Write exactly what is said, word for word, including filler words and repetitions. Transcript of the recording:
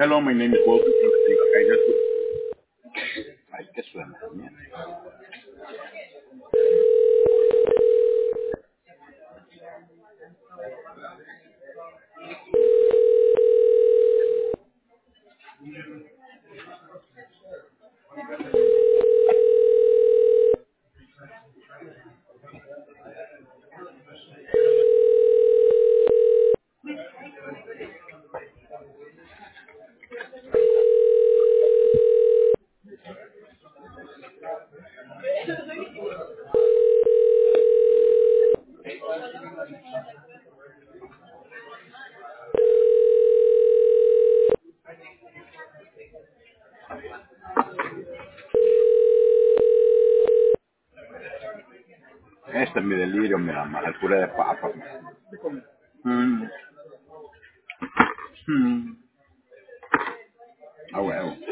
Hello, my name is Walter from the Cairo. Ay, ¿qué suena? Mierda. Este es mi delirio, mi mamá, el puré de papa. Mm, mm. Ah, huevo.